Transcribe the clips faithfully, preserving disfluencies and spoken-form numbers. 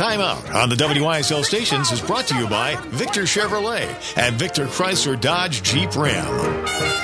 Time Out on the W I S L stations is brought to you by Victor Chevrolet and Victor Chrysler Dodge Jeep Ram.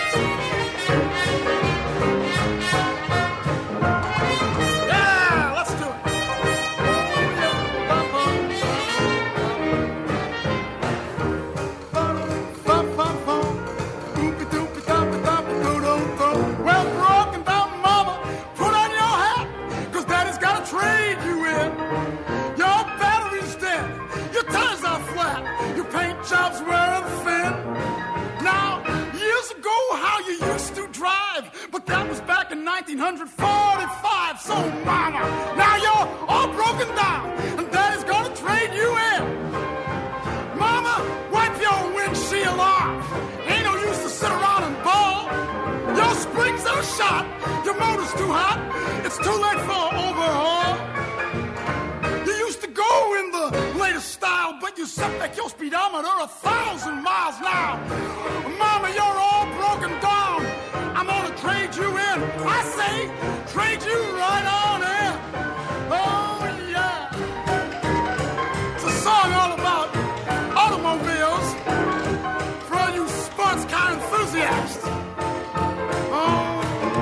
nineteen forty-five, so mama, now you're all broken down, and daddy's gonna trade you in. Mama, wipe your windshield off. Ain't no use to sit around and bawl. Your springs are shot, your motor's too hot, it's too late for an overhaul. You used to go in the latest style, but you set back your speedometer a thousand miles now. Mama, you're all broken down. I'm gonna trade you in. I say, trade you right on in. Oh, yeah. It's a song all about automobiles for all you sports car enthusiasts. Oh.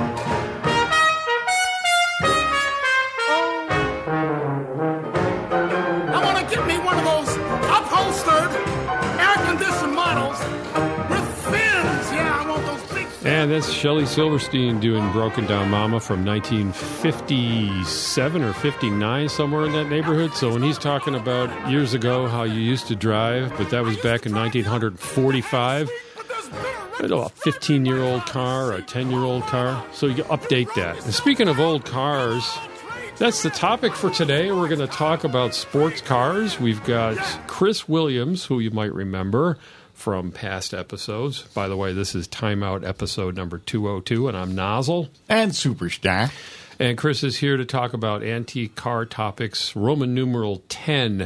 Oh. I want to get me one of those upholstered, air-conditioned models with fins. Yeah, I want those big fins. And that's Shelley Silverstein doing Broken Down Mama from nineteen fifty-seven or fifty-nine, somewhere in that neighborhood. So when he's talking about years ago how you used to drive, but that was back in nineteen forty-five, I know, a fifteen-year-old car or a ten-year-old car. So you update that. And speaking of old cars, that's the topic for today. We're going to talk about sports cars. We've got Chris Williams, who you might remember from past episodes. By the way, this is Time Out episode number two oh two, and I'm Nozzle. And Superstar. And Chris is here to talk about antique car topics, Roman numeral ten.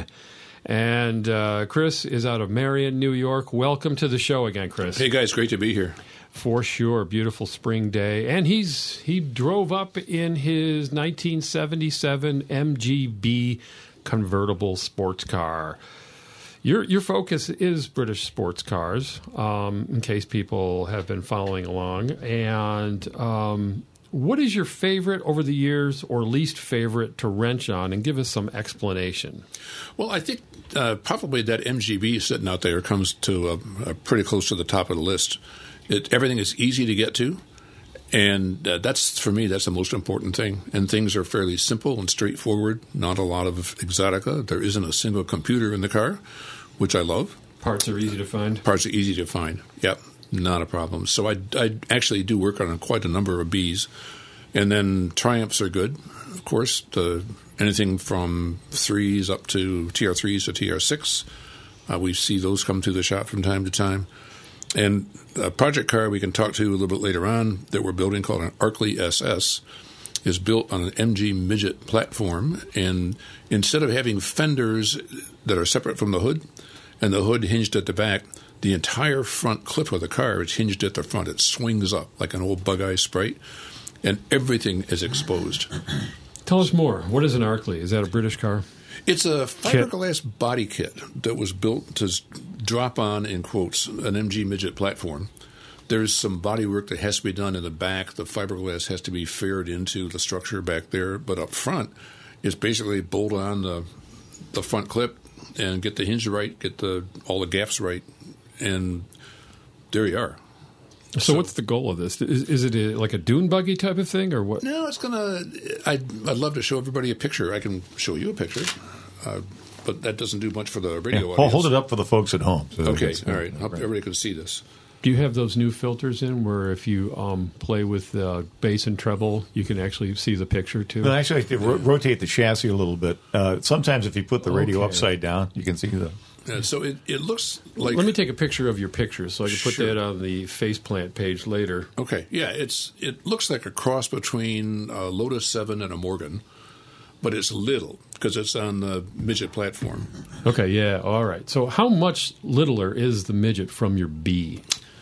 And uh, Chris is out of Marion, New York. Welcome to the show again, Chris. Hey, guys. Great to be here. For sure. Beautiful spring day. And he's he drove up in his nineteen seventy-seven M G B convertible sports car. Your your focus is British sports cars, um, in case people have been following along. And um, what is your favorite over the years or least favorite to wrench on? And give us some explanation. Well, I think uh, probably that M G B sitting out there comes to a, a pretty close to the top of the list. It, everything is easy to get to. And uh, that's, for me, that's the most important thing. And things are fairly simple and straightforward, not a lot of exotica. There isn't a single computer in the car, which I love. Parts are easy to find? Parts are easy to find, yep, not a problem. So I, I actually do work on quite a number of Bs. And then Triumphs are good, of course, the, anything from threes up to T R threes to T R six. Uh, we see those come through the shop from time to time. And a project car we can talk to a little bit later on that we're building called an Arkley S S is built on an M G midget platform. And instead of having fenders that are separate from the hood and the hood hinged at the back, the entire front clip of the car is hinged at the front. It swings up like an old Bug-Eye Sprite, and everything is exposed. Tell us more. What is an Arkley? Is that a British car? It's a fiberglass kit. body kit that was built to drop on, in quotes, an M G midget platform. There's some body work that has to be done in the back. The fiberglass has to be faired into the structure back there. But up front, it's basically bolt on the the front clip and get the hinge right, get the all the gaps right, and there you are. So, so what's the goal of this? Is, is it a, like a dune buggy type of thing, or what? No, it's going to... I'd, I'd love to show everybody a picture. I can show you a picture, uh, but that doesn't do much for the radio yeah, audience. Hold it up for the folks at home. So okay, all right. Hope everybody can see this. Do you have those new filters in where if you um, play with uh, bass and treble, you can actually see the picture too? Well, actually, I ro- rotate the chassis a little bit. Uh, sometimes if you put the radio Okay. upside down, you can see the... Yeah, so it, it looks like... Let me take a picture of your picture so I can put Sure. that on the faceplant page later. Okay, yeah, it's it looks like a cross between a Lotus seven and a Morgan, but it's little because it's on the midget platform. Okay, yeah, all right. So how much littler is the midget from your B?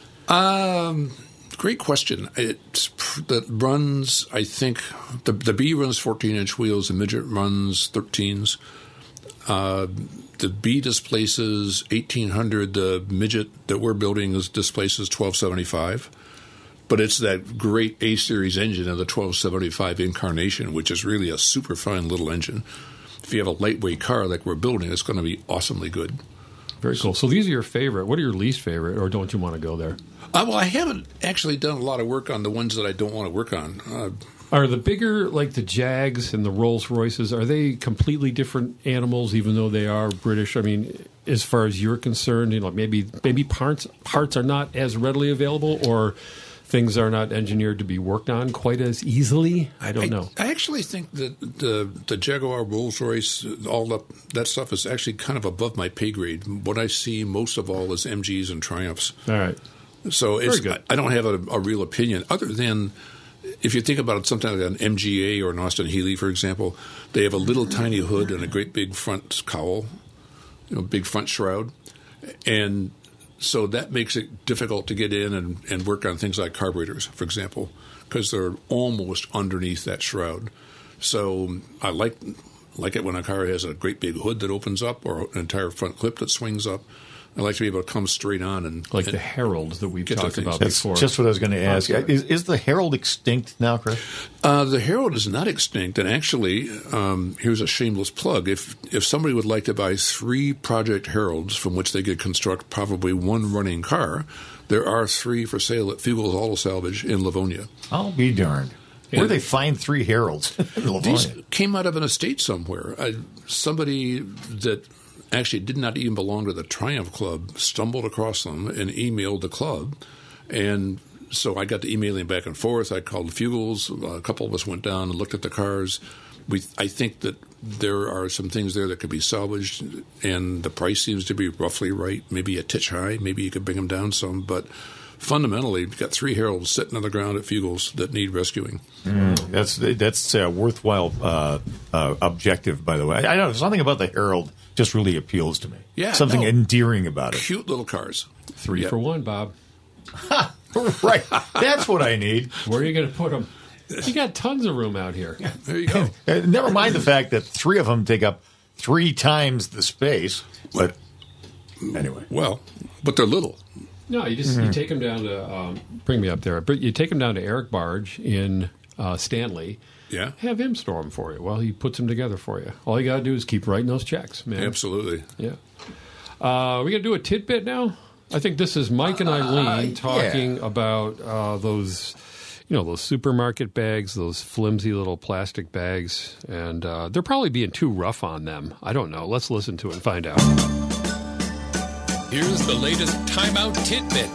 Um, great question. It that runs, I think, the the B runs fourteen inch wheels, the midget runs thirteens. Uh, the B displaces eighteen hundred. The midget that we're building is displaces twelve seventy-five. But it's that great A-Series engine of the twelve seventy-five incarnation, which is really a super fine little engine. If you have a lightweight car like we're building, it's going to be awesomely good. Very cool. So these are your favorite. What are your least favorite, or don't you want to go there? Uh, well, I haven't actually done a lot of work on the ones that I don't want to work on. Uh, Are the bigger, like the Jags and the Rolls Royces, are they completely different animals, even though they are British? I mean, as far as you're concerned, you know, maybe maybe parts parts are not as readily available, or things are not engineered to be worked on quite as easily. I don't I, know. I actually think that the the Jaguar, Rolls Royce, all the, that stuff is actually kind of above my pay grade. What I see most of all is M Gs and Triumphs. All right. So it's, I, I don't have a, a real opinion other than if you think about something like an M G A or an Austin Healey, for example, they have a little tiny hood and a great big front cowl, you know, big front shroud, and so that makes it difficult to get in and, and work on things like carburetors, for example, because they're almost underneath that shroud. So I like like it when a car has a great big hood that opens up or an entire front clip that swings up. I like to be able to come straight on and like and the Herald that we've get talked to about That's before. just what I was going to ask. Oh, is, is the Herald extinct now, Chris? Uh, the Herald is not extinct, and actually, um, here's a shameless plug. If if somebody would like to buy three Project Heralds from which they could construct probably one running car, there are three for sale at Fugel's Auto Salvage in Livonia. I'll be darned. Where do they find three Heralds? These came out of an estate somewhere. I, somebody that actually did not even belong to the Triumph Club stumbled across them and emailed the club, and so I got to emailing back and forth. I called Fugel's. A couple of us went down and looked at the cars. We, I think that there are some things there that could be salvaged, and the price seems to be roughly right, maybe a titch high. Maybe you could bring them down some, but fundamentally, you've got three Heralds sitting on the ground at Fugel's that need rescuing. Mm, that's that's a worthwhile uh, uh, objective, by the way. I, I know something about the Herald just really appeals to me. Yeah, something no, endearing about it. Cute little cars. Three Yeah. for one, Bob. Right, that's what I need. Where are you going to put them? You got tons of room out here. There you go. Uh, never mind the fact that three of them take up three times the space. But anyway, Well, but they're little. No, you just you take them down to um, bring me up there. But you take them down to Eric Barge in uh, Stanley. Yeah. Have him store them for you. Well, he puts them together for you. All you got to do is keep writing those checks, man. Absolutely. Yeah. Uh, we going to do a tidbit now? I think this is Mike and Eileen Uh, yeah. talking about uh, those, you know, those supermarket bags, those flimsy little plastic bags, and uh, they're probably being too rough on them. I don't know. Let's listen to it and find out. Here's the latest Timeout tidbit.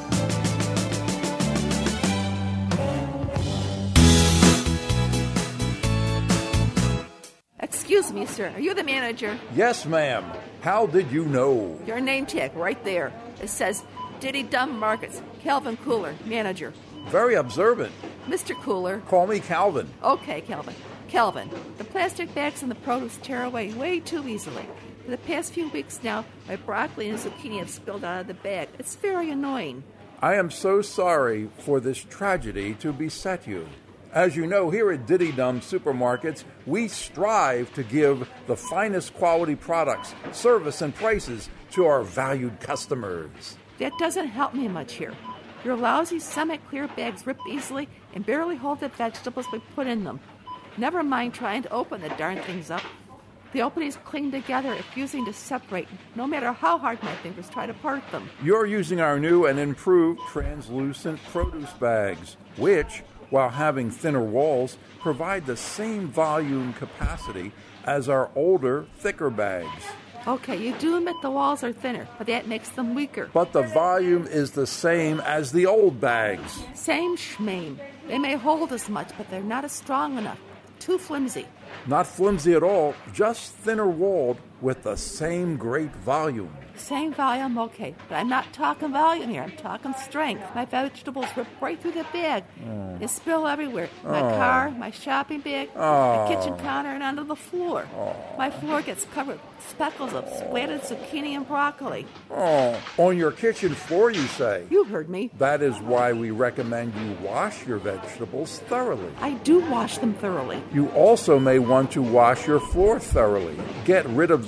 Excuse me, sir. Are you the manager? Yes, ma'am. How did you know? Your name tag right there. It says Diddy Dumb Markets, Calvin Cooler, manager. Very observant. Mister Cooler. Call me Calvin. Okay, Calvin. Calvin, the plastic bags and the produce tear away way too easily. For the past few weeks now, my broccoli and zucchini have spilled out of the bag. It's very annoying. I am so sorry for this tragedy to beset you. As you know, here at Diddy Dum Supermarkets, we strive to give the finest quality products, service, and prices to our valued customers. That doesn't help me much here. Your lousy semi-clear bags rip easily and barely hold the vegetables we put in them. Never mind trying to open the darn things up. The openings cling together, refusing to separate, no matter how hard my fingers try to part them. You're using our new and improved translucent produce bags, which, while having thinner walls, provide the same volume capacity as our older, thicker bags. Okay, you do admit the walls are thinner, but that makes them weaker. But the volume is the same as the old bags. Same schmame. They may hold as much, but they're not as strong enough. Too flimsy. Not flimsy at all, just thinner walled with the same great volume. Same volume, okay, but I'm not talking volume here. I'm talking strength. My vegetables rip right through the bag. Oh. They spill everywhere. My Oh. car, my shopping bag, Oh. my kitchen counter, and onto the floor. Oh. My floor gets covered with speckles of splattered zucchini and broccoli. Oh, on your kitchen floor, you say? You heard me. That is why we recommend you wash your vegetables thoroughly. I do wash them thoroughly. You also may want to wash your floor thoroughly. Get rid of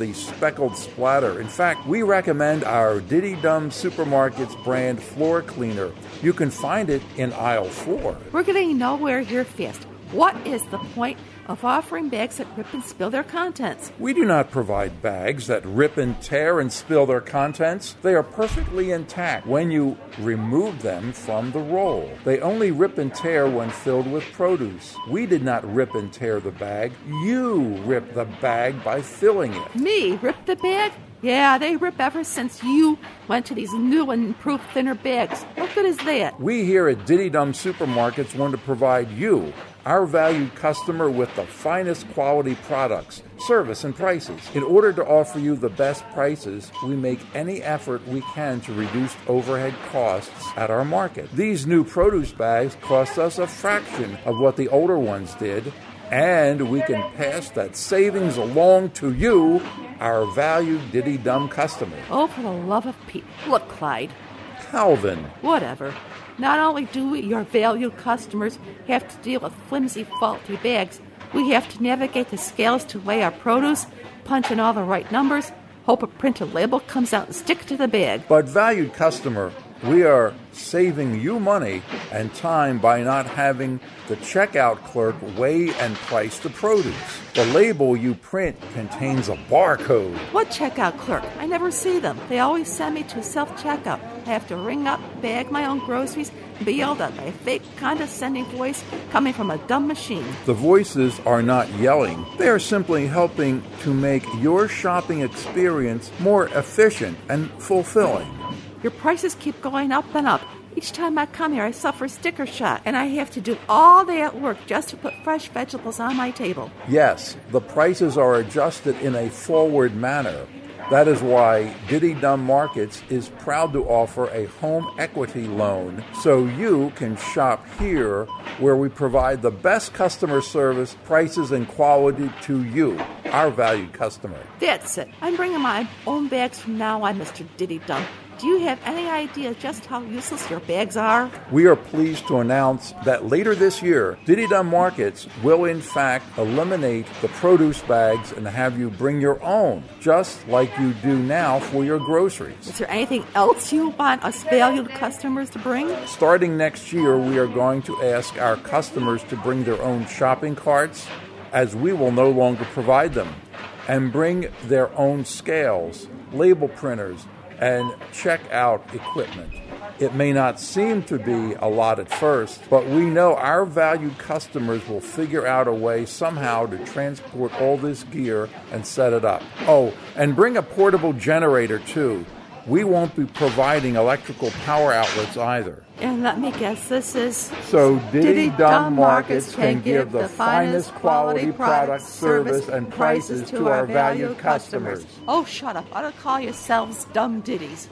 the speckled splatter. In fact, we recommend our Diddy Dum Supermarkets brand floor cleaner. You can find it in aisle four. We're getting nowhere here fast. What is the point of offering bags that rip and spill their contents? We do not provide bags that rip and tear and spill their contents. They are perfectly intact when you remove them from the roll. They only rip and tear when filled with produce. We did not rip and tear the bag. You ripped the bag by filling it. Me rip the bag? Yeah, they rip ever since you went to these new and improved thinner bags. What good is that? We here at Diddy Dum Supermarkets want to provide you, our valued customer, with the finest quality products, service, and prices. In order to offer you the best prices, we make any effort we can to reduce overhead costs at our market. These new produce bags cost us a fraction of what the older ones did, and we can pass that savings along to you, our valued Diddy Dum customer. Oh, for the love of Pete. Look, Clyde. Calvin. Whatever. Not only do we, your valued customers, have to deal with flimsy, faulty bags, we have to navigate the scales to weigh our produce, punch in all the right numbers, hope a printed label comes out and stick to the bag. But valued customer, we are saving you money and time by not having the checkout clerk weigh and price the produce. The label you print contains a barcode. What checkout clerk? I never see them. They always send me to self-checkout. I have to ring up, bag my own groceries, and be yelled at by a fake, condescending voice coming from a dumb machine. The voices are not yelling. They are simply helping to make your shopping experience more efficient and fulfilling. Your prices keep going up and up. Each time I come here, I suffer sticker shock, and I have to do all day at work just to put fresh vegetables on my table. Yes, the prices are adjusted in a forward manner. That is why Diddy Dum Markets is proud to offer a home equity loan so you can shop here where we provide the best customer service, prices, and quality to you, our valued customer. That's it. I'm bringing my own bags from now on, Mister Diddy Dum. Do you have any idea just how useless your bags are? We are pleased to announce that later this year, Diddy Dum Markets will in fact eliminate the produce bags and have you bring your own, just like you do now for your groceries. Is there anything else you want us valued customers to bring? Starting next year, we are going to ask our customers to bring their own shopping carts, as we will no longer provide them, and bring their own scales, label printers, and checkout equipment. It may not seem to be a lot at first, but we know our valued customers will figure out a way somehow to transport all this gear and set it up. Oh, and bring a portable generator too. We won't be providing electrical power outlets either. And let me guess, this is... So Diddy Dum Markets can give the finest quality products, service, and prices to our valued customers. Oh, shut up. I ought to call yourselves dumb ditties.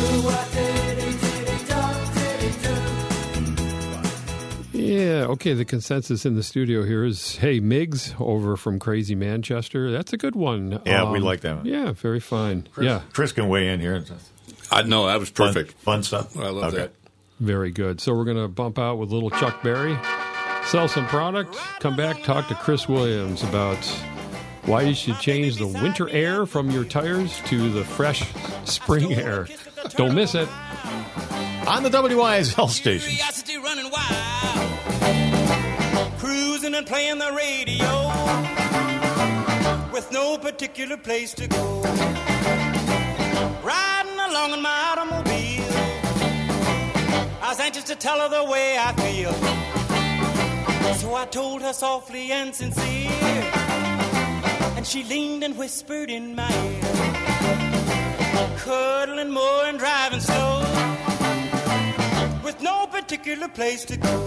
Yeah, okay, the consensus in the studio here is, hey, Miggs over from Crazy Manchester. That's a good one. Yeah, um, we like that one. Yeah, very fine. Chris, yeah. Chris can weigh in here. I know, that was perfect. Fun, fun stuff. I love okay. that. Very good. So we're going to bump out with little Chuck Berry, sell some product, come back, talk to Chris Williams about why you should change the winter air from your tires to the fresh spring air. Don't miss it. On the W I S L station. Curiosity running wild, cruising and playing the radio with no particular place to go. Riding along in my automobile, I was anxious to tell her the way I feel. So I told her softly and sincere, and she leaned and whispered in my ear, cuddling more and driving slow, with no particular place to go.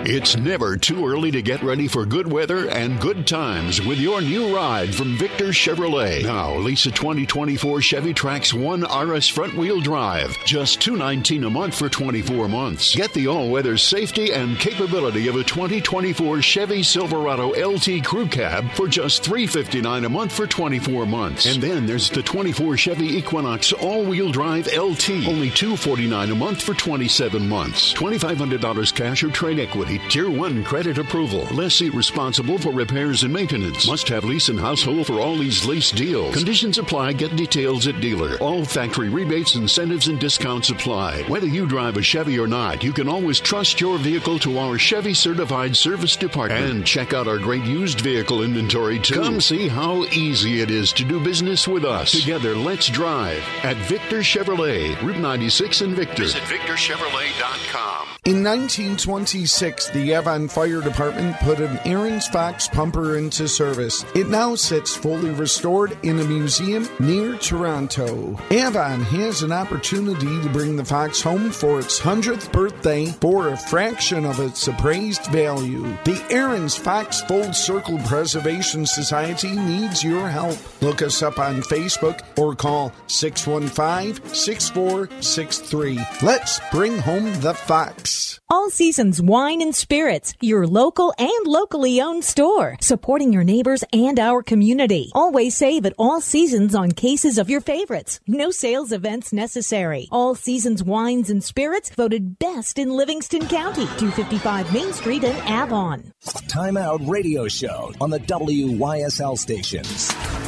It's never too early to get ready for good weather and good times with your new ride from Victor Chevrolet. Now, lease a twenty twenty-four Chevy Trax one R S front-wheel drive. Just two hundred nineteen dollars a month for twenty-four months. Get the all-weather safety and capability of a twenty twenty-four Chevy Silverado L T Crew Cab for just three hundred fifty-nine dollars a month for twenty-four months. And then there's the twenty-four Chevy Equinox all-wheel drive L T. Only two hundred forty-nine dollars a month for twenty-seven months. twenty-five hundred dollars cash or trade equity. Tier one credit approval. Lessee responsible for repairs and maintenance. Must have lease and household for all these lease deals. Conditions apply. Get details at dealer. All factory rebates, incentives, and discounts apply. Whether you drive a Chevy or not, you can always trust your vehicle to our Chevy Certified Service Department. And check out our great used vehicle inventory, too. Come see how easy it is to do business with us. Together, let's drive at Victor Chevrolet, Route ninety-six in Victor. Visit victor chevrolet dot com. In nineteen twenty-six, the Avon Fire Department put an Aaron's Fox pumper into service. It now sits fully restored in a museum near Toronto. Avon has an opportunity to bring the Fox home for its hundredth birthday for a fraction of its appraised value. The Aaron's Fox Full Circle Preservation Society needs your help. Look us up on Facebook or call six one five, six four six three. Let's bring home the Fox. All Seasons Wine and Spirits, your local and locally owned store, supporting your neighbors and our community. Always save at All Seasons on cases of your favorites. No sales events necessary. All Seasons Wines and Spirits voted best in Livingston County, two fifty-five Main Street in Avon. Time Out Radio Show on the W Y S L stations.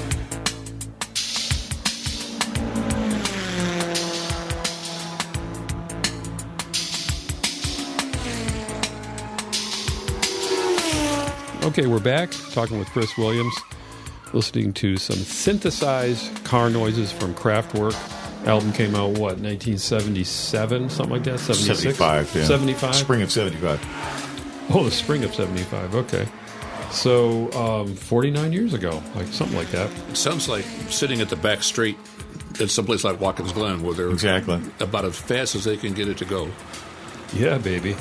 Okay, we're back talking with Chris Williams, listening to some synthesized car noises from Kraftwerk. Album came out, what, nineteen seventy-seven, something like that? seventy-six? seventy-five, yeah. seventy-five? Spring of seventy-five. Oh, the spring of seventy-five, okay. So, um, forty-nine years ago, like something like that. It sounds like sitting at the back straight at someplace like Watkins Glen, where they're exactly about as fast as they can get it to go. Yeah, baby.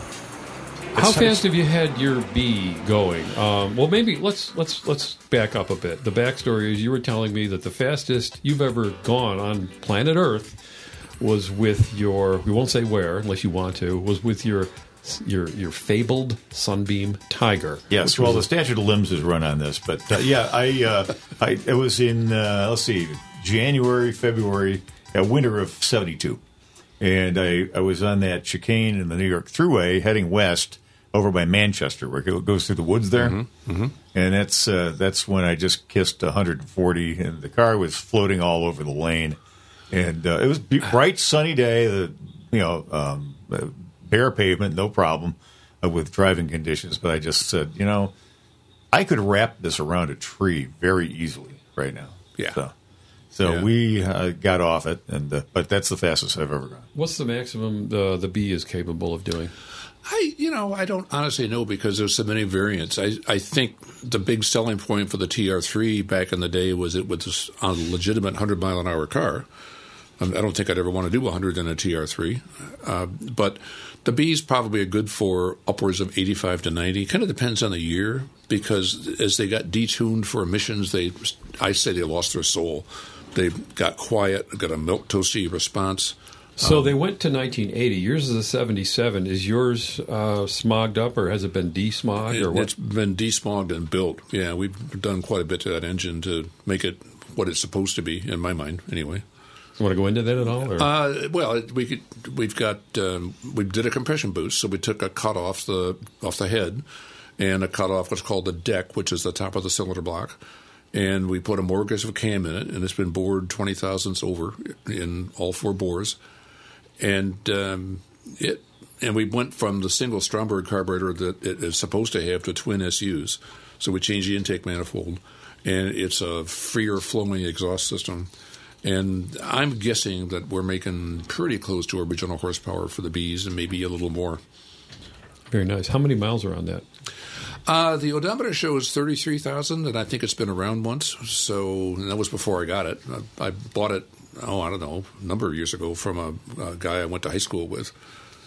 How fast have you had your bee going? Um, well, maybe let's let's let's back up a bit. The backstory is you were telling me that the fastest you've ever gone on planet Earth was with your, we won't say where unless you want to, was with your your your fabled Sunbeam Tiger. Yes, well, the statute of limbs is run on this, but uh, yeah, I uh, I it was in uh, let's see, January, February, uh, winter of seventy-two, and I I was on that chicane in the New York Thruway heading west over by Manchester, where it goes through the woods there, mm-hmm, mm-hmm. and that's uh, that's when I just kissed one hundred forty, and the car was floating all over the lane, and uh, it was a bright, sunny day. The you know um, bare pavement, no problem uh, with driving conditions. But I just said, you know, I could wrap this around a tree very easily right now. Yeah. So, so yeah. we uh, got off it, and uh, but that's the fastest I've ever gone. What's the maximum the the bee is capable of doing? I, you know, I don't honestly know because there's so many variants. I, I think the big selling point for the T R three back in the day was it was a legitimate one hundred mile an hour car. I don't think I'd ever want to do one hundred in a T R three. Uh, but the B's probably are good for upwards of eighty-five to ninety. It kind of depends on the year because as they got detuned for emissions, they I say they lost their soul. They got quiet, got a milk toasty response. So um, they went to nineteen eighty. Yours is a seventy-seven. Is yours uh, smogged up, or has it been desmogged? Or it, what? It's been desmogged and built. Yeah, we've done quite a bit to that engine to make it what it's supposed to be, in my mind, anyway. You want to go into that at all? Or? Uh, well, we could, we've got um, we did a compression boost, so we took a cut off the off the head and a cut off what's called the deck, which is the top of the cylinder block. And we put a more aggressive cam in it, and it's been bored twenty thousandths over in all four bores. And um, it and we went from the single Stromberg carburetor that it is supposed to have to twin S Us. So we changed the intake manifold, and it's a freer flowing exhaust system. And I'm guessing that we're making pretty close to original horsepower for the Bs, and maybe a little more. Very nice. How many miles are on that? Uh, the odometer shows thirty-three thousand, and I think it's been around once. So and that was before I got it. I, I bought it. Oh, I don't know, a number of years ago from a, a guy I went to high school with.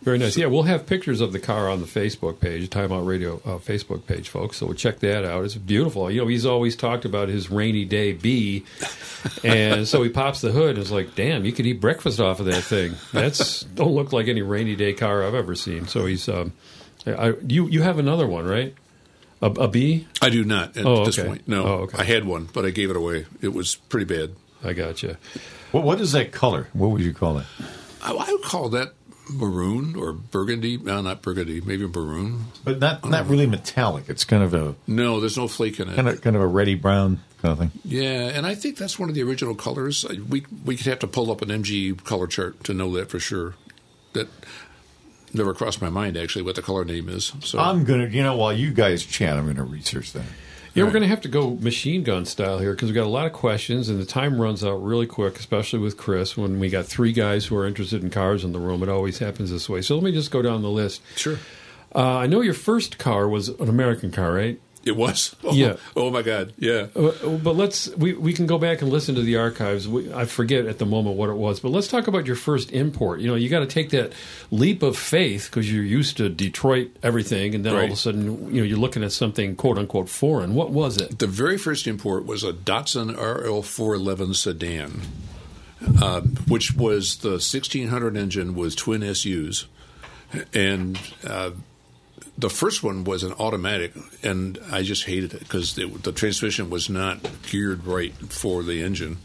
Very nice. Yeah, we'll have pictures of the car on the Facebook page, Time Out Radio uh, Facebook page, folks. So we'll check that out. It's beautiful. You know, he's always talked about his rainy day B, and so he pops the hood and is like, "Damn, you could eat breakfast off of that thing." That's don't look like any rainy day car I've ever seen. So he's, um, I, you you have another one, right? A, a B? I do not at oh, this okay. point. No, oh, okay. I had one, but I gave it away. It was pretty bad. I gotcha. What what is that color? What would you call it? I, I would call that maroon or burgundy. No, not burgundy. Maybe maroon. But not not really metallic. It's kind of a no. There's no flake in it. Kind of kind of a reddy brown kind of thing. Yeah, and I think that's one of the original colors. We we could have to pull up an M G color chart to know that for sure. That never crossed my mind actually what the color name is. So I'm gonna, you know, while you guys chat, I'm gonna research that. Yeah, we're going to have to go machine gun style here because we've got a lot of questions and the time runs out really quick, especially with Chris. When we got three guys who are interested in cars in the room, it always happens this way. So let me just go down the list. Sure. Uh, I know your first car was an American car, right? It was. Oh, yeah. Oh my God. Yeah. Uh, but let's we, we can go back and listen to the archives. We, I forget at the moment what it was, but let's talk about your first import. You know, you got to take that leap of faith because you're used to Detroit everything, and then right. all of a sudden, you know, you're looking at something quote unquote foreign. What was it? The very first import was a Datsun R L four eleven sedan, uh, which was the sixteen hundred engine with twin S Us, and. Uh, The first one was an automatic, and I just hated it because the transmission was not geared right for the engine.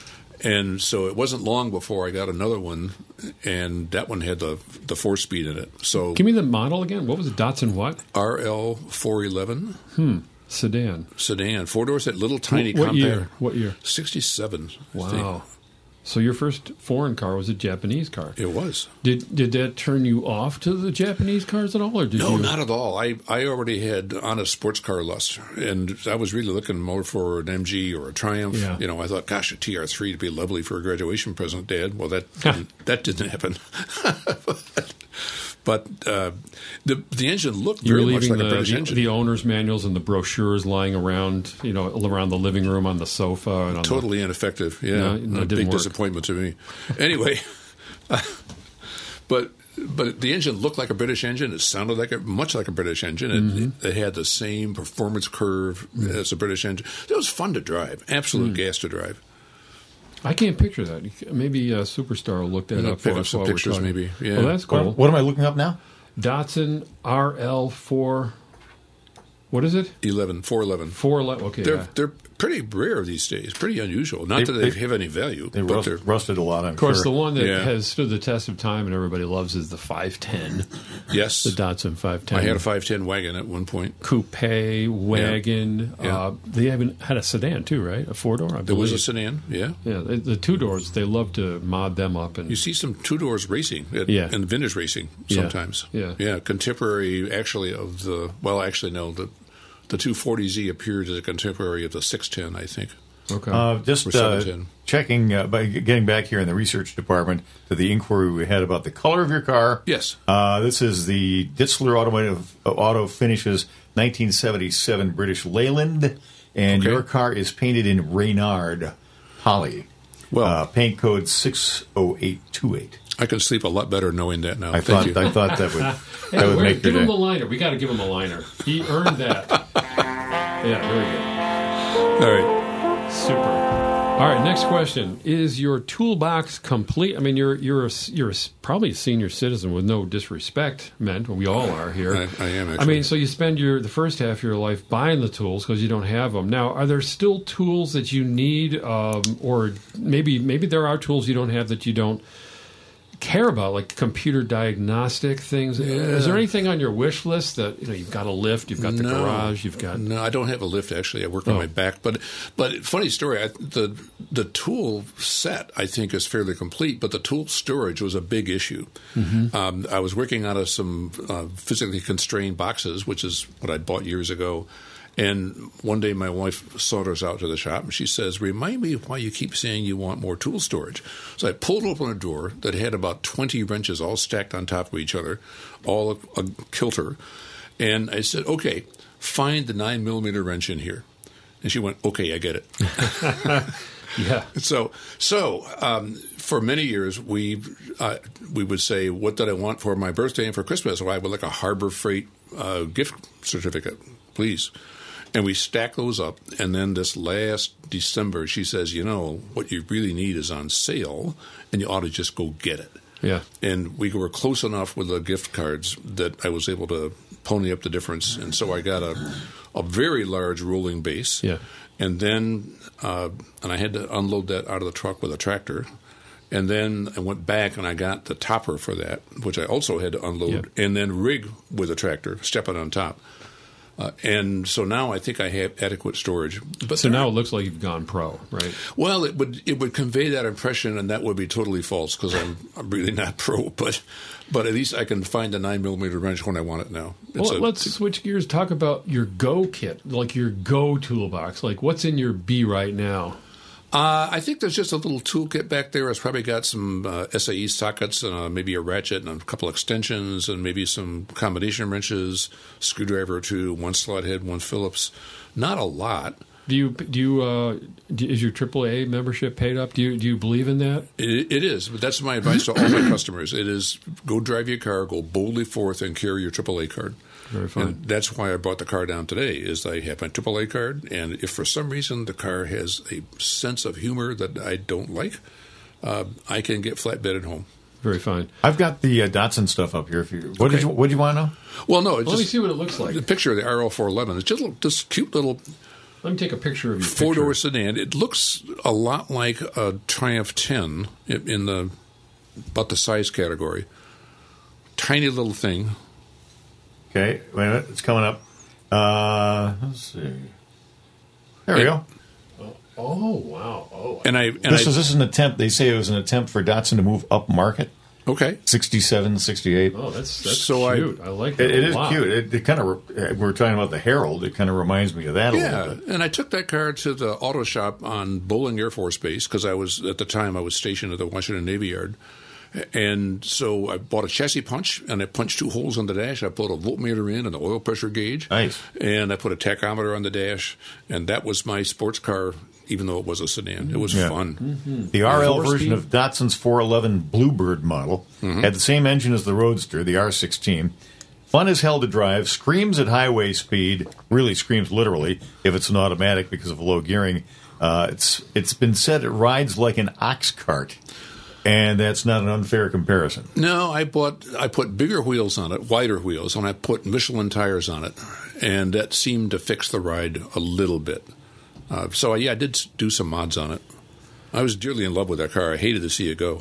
And so it wasn't long before I got another one, and that one had the the four-speed in it. So give me the model again. What was it? Datsun what? R L four eleven. Hmm. Sedan. Sedan. Four doors, that little tiny what, what compact. Year? What year? sixty-seven. Wow. I think. So your first foreign car was a Japanese car. It was. Did did that turn you off to the Japanese cars at all, or did no, you? not at all. I, I already had honest sports car lust, and I was really looking more for an M G or a Triumph. Yeah. You know, I thought, gosh, a T R three would be lovely for a graduation present, Dad. Well, that didn't, that didn't happen. but but uh, the the engine looked You're very much leaving like the, a British the, engine. the owner's manuals and the brochures lying around, you know, around the living room on the sofa. And on Totally the, ineffective. Yeah, No, no, a it didn't big work. disappointment to me. Anyway, but but the engine looked like a British engine. It sounded like a, much like a British engine. It, Mm-hmm. it had the same performance curve as a British engine. It was fun to drive. Absolute Mm. gas to drive. I can't picture that. Maybe uh, Superstar will look that I'll up pick for up us some while we're pictures, talking. maybe. Yeah. Well, that's cool. What, what am I looking up now? Datsun R L four. What is it? Eleven, four eleven. Four eleven. Okay, They're yeah. they're pretty rare these days. Pretty unusual. Not They- that they, they- have any value, They but rust, they're rusted a lot. I'm Of course, sure. the one that Yeah. has stood the test of time and everybody loves is the five ten. yes. The Datsun five ten. I had a five ten wagon at one point. coupe wagon. Yeah. Uh, they even had a sedan too, right? A four door. I There was a believe. sedan. Yeah. Yeah, the, the two doors. They love to mod them up and You see some two doors racing at, Yeah. and vintage racing Yeah. sometimes. Yeah. yeah, contemporary actually of the well, actually no, the the two forty Z appeared as a contemporary of the six ten, I think. okay. Uh, just Or uh, seven ten. checking, uh, by getting back here in the research department to the inquiry we had about the color of your car. Yes. Uh, this is the Ditzler Automotive uh, Auto Finishes nineteen seventy-seven British Leyland, and Okay. your car is painted in Reynard Holly. Well- uh, paint code six oh eight two eight. I can sleep a lot better knowing that now. I Thank thought you. I thought that would that Hey, would wait, make give your him day. a liner. We got to give him a liner. He earned that. Yeah, very All right. good. Super. All right, next question: is your toolbox complete? I mean, you're you're a, you're a, probably a senior citizen with no disrespect meant. We all are here. I, I am actually. I mean, so you spend your the first half of your life buying the tools because you don't have them. Now, are there still tools that you need, um, or maybe maybe there are tools you don't have that you don't care about, like computer diagnostic things? Is there anything on your wish list that you know you've got a lift, you've got the No. garage, you've got? No, I don't have a lift actually. I work on Oh. my back, but but funny story. I, the the tool set I think is fairly complete, but the tool storage was a big issue. Mm-hmm. Um, I was working out of some uh, physically constrained boxes, which is what I bought years ago. And one day my wife saunters out to the shop and she says, "Remind me why you keep saying you want more tool storage." So I pulled open a door that had about twenty wrenches all stacked on top of each other, all a, a kilter. And I said, "Okay, find the nine millimeter wrench in here." And she went, "Okay, I get it." Yeah. So, so um, for many years, we uh, we would say, what did I want for my birthday and for Christmas? Well, I would like a Harbor Freight uh, gift certificate, please. And we stack those up. And then this last December, she says, you know, what you really need is on sale, and you ought to just go get it. Yeah. And we were close enough with the gift cards that I was able to pony up the difference. And so I got a, a very large rolling base. Yeah. And then, uh, and I had to unload that out of the truck with a tractor. And then I went back and I got the topper for that, which I also had to unload, yeah. and then rig with a tractor, step it on top. Uh, and so now I think I have adequate storage. But so now it looks like you've gone pro, right? Well, it would it would convey that impression, and that would be totally false because I'm, I'm really not pro. But but at least I can find a nine millimeter wrench when I want it now. It's well, a, let's switch gears. Talk about your Go kit, like your Go toolbox. Like what's in your B right now? Uh, I think there's just a little toolkit back there. It's probably got some uh, S A E sockets, and uh, maybe a ratchet, and a couple extensions, and maybe some combination wrenches, screwdriver or two, one slot head, one Phillips. Not a lot. Do you do you uh, do, is your triple A membership paid up? Do you do you believe in that? It, it is, but that's my advice to all my customers. It is go drive your car, go boldly forth, and carry your triple A card. Very fine. And that's why I brought the car down today, is I have my triple A card, and if for some reason the car has a sense of humor that I don't like, uh, I can get flatbed at home. Very fine. I've got the uh, Datsun stuff up here. If you, what Okay. did you what do you want to know? Well, no, it's Let just, me see what it looks like. The picture of the R L four eleven. It's just a little, this cute little Let me take a picture of your four-door sedan. It looks a lot like a Triumph ten in in the about the size category. Tiny little thing. Okay, wait a minute. It's coming up. Uh, let's see. There we And- go. Oh wow! Oh, And I and This I, was this is an attempt. They say it was an attempt for Datsun to move up market. okay. sixty-seven, sixty-eight. oh, that's that's So I- cute. I, like that It, it a is lot. cute. It, it kind of. We were talking about the Herald. It kind of reminds me of that a Yeah, little bit. and I took that car to the auto shop on Bowling Air Force Base because I was at the time I was stationed at the Washington Navy Yard, and so I bought a chassis punch and I punched two holes on the dash. I put a voltmeter in and an oil pressure gauge, Nice. and I put a tachometer on the dash, and that was my sports car. Even though it was a sedan, it was Yeah. fun. The R L Four version speed? of Datsun's four eleven Bluebird model had the same engine as the Roadster, the R sixteen. Fun as hell to drive, screams at highway speed, really screams literally if it's an automatic because of low gearing. Uh, it's It's been said it rides like an ox cart, and that's not an unfair comparison. No, I bought I put bigger wheels on it, wider wheels, and I put Michelin tires on it, and that seemed to fix the ride a little bit. Uh, so yeah, I did do some mods on it. I was dearly in love with that car. I hated to see it go.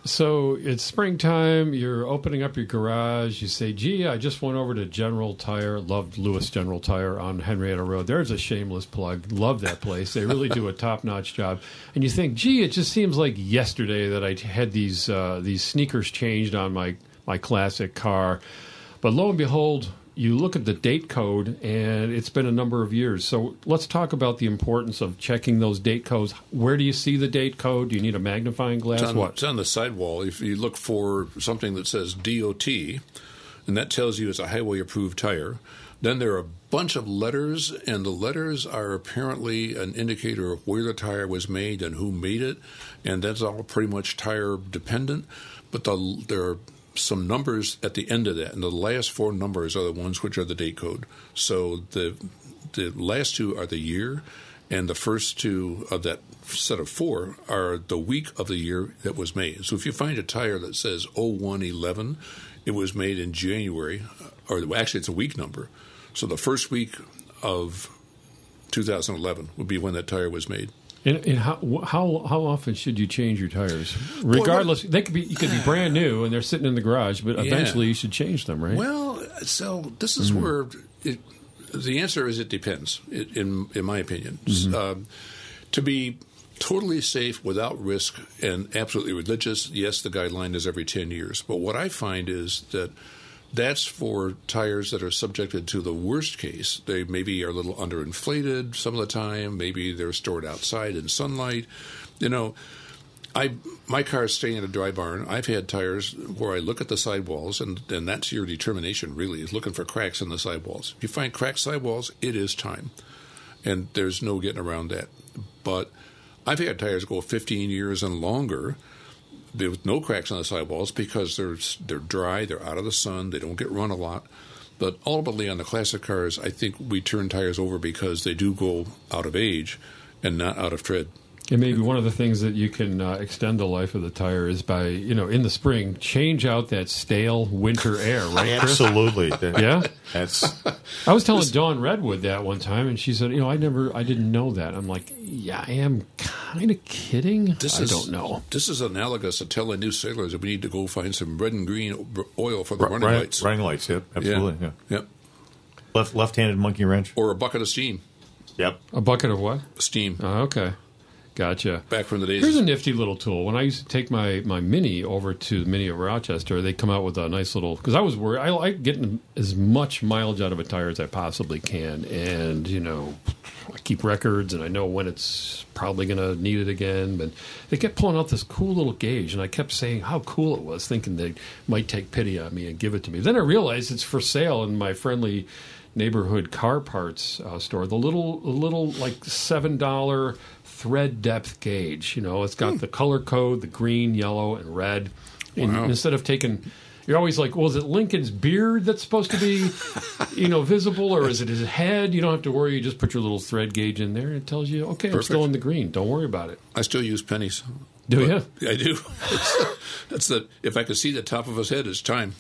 So it's springtime. You're opening up your garage. You say, "Gee, I just went over to General Tire. Loved Lewis General Tire on Henrietta Road. There's a shameless plug. Love that place. They really do a top-notch job." And you think, "Gee, it just seems like yesterday that I had these uh, these sneakers changed on my my classic car." But lo and behold, you look at the date code, and it's been a number of years. So let's talk about the importance of checking those date codes. Where do you see the date code? Do you need a magnifying glass? It's on, What? it's on the sidewall. If you look for something that says D O T, and that tells you it's a highway-approved tire, then there are a bunch of letters, and the letters are apparently an indicator of where the tire was made and who made it, and that's all pretty much tire-dependent. But the, there are some numbers at the end of that, and the last four numbers are the ones which are the date code. So the the last two are the year, and the first two of that set of four are the week of the year that was made. So if you find a tire that says oh one eleven, it was made in January, or actually it's a week number. So the first week of two thousand eleven would be when that tire was made. And, and how how how often should you change your tires? Regardless, they could be you could be brand new and they're sitting in the garage, but eventually Yeah. you should change them, right? Well, so this is Mm. where it, the answer is it depends, it, in in my opinion. Mhm. Um, to be totally safe without risk and absolutely religious, yes, the guideline is every ten years. But what I find is that that's for tires that are subjected to the worst case. They maybe are a little underinflated some of the time. Maybe they're stored outside in sunlight. You know, I my car is staying in a dry barn. I've had tires where I look at the sidewalls, and, and that's your determination, really, is looking for cracks in the sidewalls. If you find cracked sidewalls, it is time. And there's no getting around that. But I've had tires go fifteen years and longer with no cracks on the sidewalls because they're they're dry, they're out of the sun, they don't get run a lot. But ultimately on the classic cars, I think we turn tires over because they do go out of age and not out of tread. And maybe one of the things that you can uh, extend the life of the tire is by, you know, in the spring, change out that stale winter air, right, Chris? Absolutely. Yeah? That's. I was telling Dawn Redwood that one time, and she said, you know, I never, I didn't know that. I'm like, yeah, I am kind of kidding. This I is, don't know. This is analogous to telling new sailors that we need to go find some red and green oil for the R- running running, lights. Running lights, yep, absolutely. Yeah. Yeah. Yep. Left, left-handed monkey wrench. Or a bucket of steam. Yep. A bucket of what? Steam. Oh, okay. Gotcha. Back from the days. Here's a nifty little tool. When I used to take my, my Mini over to the Mini of Rochester, they come out with a nice little, because I was worried, I like getting as much mileage out of a tire as I possibly can. And, you know, I keep records and I know when it's probably going to need it again. But they kept pulling out this cool little gauge, and I kept saying how cool it was, thinking they might take pity on me and give it to me. Then I realized it's for sale in my friendly neighborhood car parts uh, store. The little, little like seven dollar thread depth gauge. You know, it's got Hmm. the color code, the green, yellow, and red. And Wow. instead of taking, you're always like, well, is it Lincoln's beard that's supposed to be, you know, visible, or is it his head? You don't have to worry. You just put your little thread gauge in there, and it tells you, okay, I'm Perfect. still in the green. Don't worry about it. I still use pennies. Do But you? I do. That's the. If I could see the top of his head, it's time.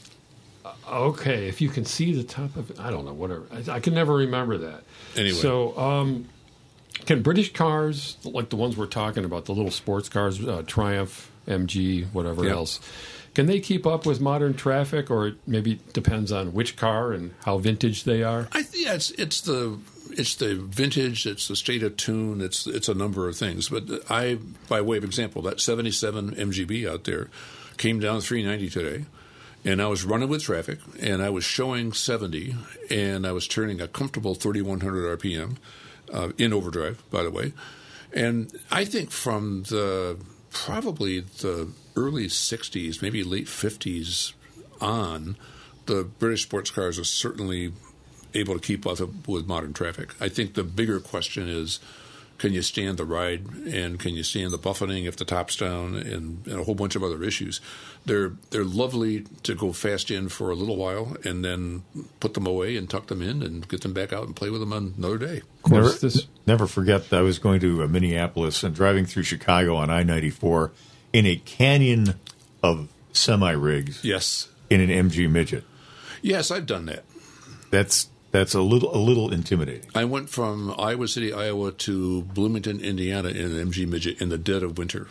Okay, if you can see the top of it, I don't know, whatever. I, I can never remember that. Anyway. So, um, can British cars, like the ones we're talking about, the little sports cars, uh, Triumph, M G, whatever Yeah. else, can they keep up with modern traffic, or it maybe depends on which car and how vintage they are? I think yeah, it's it's the it's the vintage, it's the state of tune, it's it's a number of things. But I, by way of example, that seventy-seven M G B out there came down three ninety today. And I was running with traffic, and I was showing seventy, and I was turning a comfortable thirty-one hundred R P M uh, in overdrive, by the way. And I think from the probably the early sixties, maybe late fifties on, the British sports cars are certainly able to keep up with modern traffic. I think the bigger question is, can you stand the ride, and can you stand the buffeting if the top's down, and, and a whole bunch of other issues. They're they're lovely to go fast in for a little while and then put them away and tuck them in and get them back out and play with them on another day. Never, never forget that I was going to uh, Minneapolis and driving through Chicago on I ninety-four in a canyon of semi-rigs. Yes. In an M G midget. Yes, I've done that. That's that's a little a little intimidating. I went from Iowa City, Iowa to Bloomington, Indiana in an M G midget in the dead of winter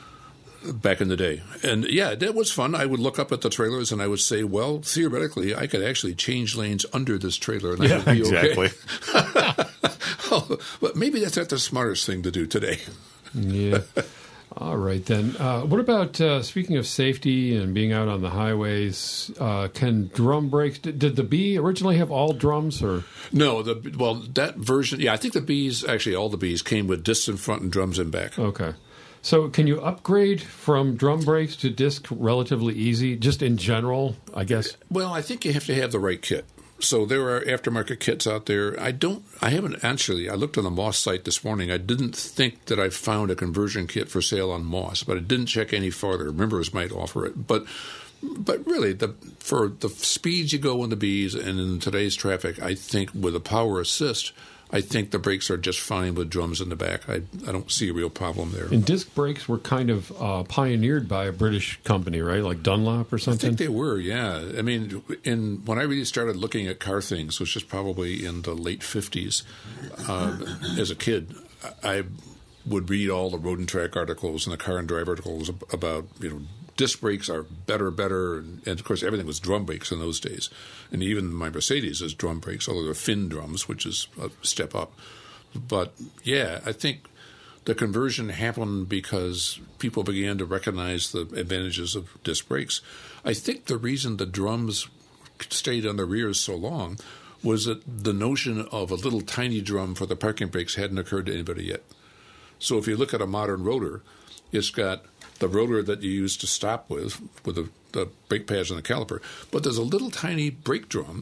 back in the day. And yeah, that was fun. I would look up at the trailers and I would say, well, theoretically, I could actually change lanes under this trailer and I Yeah, would be exactly. okay. Oh, but maybe that's not the smartest thing to do today. Yeah. All right, then. Uh, what about, uh, speaking of safety and being out on the highways, uh, can drum brakes, did, did the B originally have all drums? Or No, the well, that version, yeah, I think the Bs, actually all the Bs came with discs in front and drums in back. Okay. So can you upgrade from drum brakes to disc relatively easy, just in general, I guess? Well, I think you have to have the right kit. So there are aftermarket kits out there. I don't, I haven't actually, I looked on the Moss site this morning. I didn't think that I found a conversion kit for sale on Moss, but I didn't check any farther. Members might offer it. But but really, the for the speeds you go in the Bs and in today's traffic, I think with a power assist, I think the brakes are just fine with drums in the back. I, I don't see a real problem there. And disc brakes were kind of uh, pioneered by a British company, right? Like Dunlop or I something? think they were, yeah. I mean, in when I really started looking at car things, which is probably in the late fifties, uh, as a kid, I would read all the Road and Track articles and the Car and Drive articles about, you know, disc brakes are better, better, and, and of course everything was drum brakes in those days. And even my Mercedes is drum brakes, although they're fin drums, which is a step up. But yeah, I think the conversion happened because people began to recognize the advantages of disc brakes. I think the reason the drums stayed on the rears so long was that the notion of a little tiny drum for the parking brakes hadn't occurred to anybody yet. So if you look at a modern rotor, it's got the rotor that you use to stop with, with the, the brake pads and the caliper, but there's a little tiny brake drum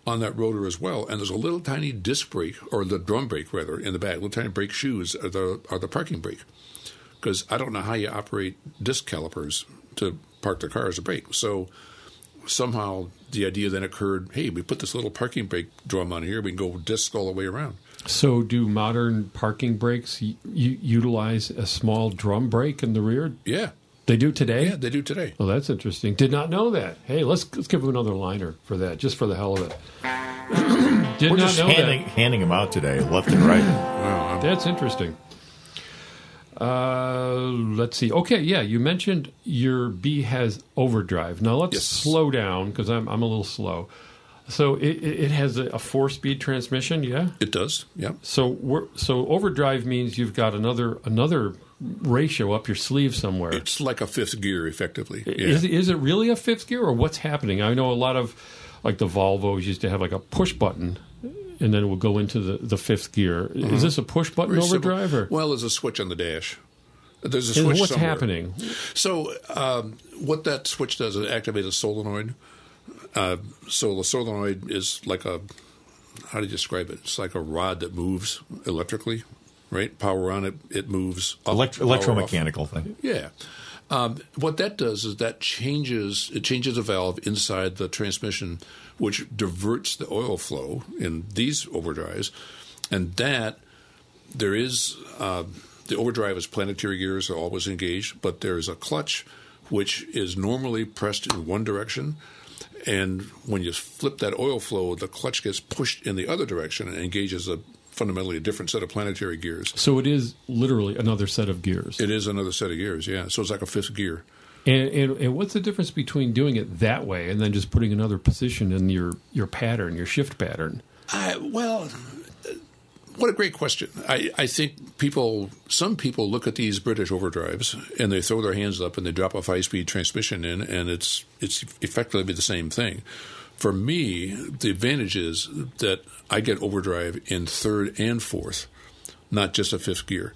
on that rotor as well, and there's a little tiny disc brake, or the drum brake rather, in the back. Little tiny brake shoes are the are the parking brake, because I don't know how you operate disc calipers to park the car as a brake. So somehow the idea then occurred, hey, we put this little parking brake drum on here, we can go disc all the way around. So do modern parking brakes y- y- utilize a small drum brake in the rear? Yeah. They do today? Yeah, they do today. Oh, that's interesting. Did not know that. Hey, let's let's give him another liner for that, just for the hell of it. Did We're not just know handing, that. handing them out today, left and right. Wow, that's interesting. Uh, let's see. Okay, yeah, you mentioned your B has overdrive. Now let's Yes. slow down because I'm I'm a little slow. So it it has a, a four-speed transmission, yeah. It does, yeah. So we're, so overdrive means you've got another another ratio up your sleeve somewhere. It's like a fifth gear, effectively. Yeah. Is is it really a fifth gear, or what's happening? I know a lot of, like the Volvos used to have like a push button, and then it would go into the, the fifth gear. Mhm. Is this a push button Very overdrive? simple. Or? Well, there's a switch on the dash. There's a And switch what's somewhere. happening? So um, what that switch does is activate a solenoid. Uh, so the solenoid is like a, how do you describe it? It's like a rod that moves electrically, right? Power on it, it moves up. Elect- power off. electromechanical thing. Yeah. Um, what that does is that changes it changes a valve inside the transmission, which diverts the oil flow in these overdrives, and that there is uh, the overdrive is planetary gears are always engaged, but there is a clutch which is normally pressed in one direction, and when you flip that oil flow, the clutch gets pushed in the other direction and engages a fundamentally a different set of planetary gears. So it is literally another set of gears. It is another set of gears, yeah. So it's like a fifth gear. And, and, and what's the difference between doing it that way and then just putting another position in your, your pattern, your shift pattern? I, well, what a great question. I, I think people, some people look at these British overdrives and they throw their hands up and they drop a five-speed transmission in, and it's it's effectively the same thing. For me, the advantage is that I get overdrive in third and fourth, not just a fifth gear.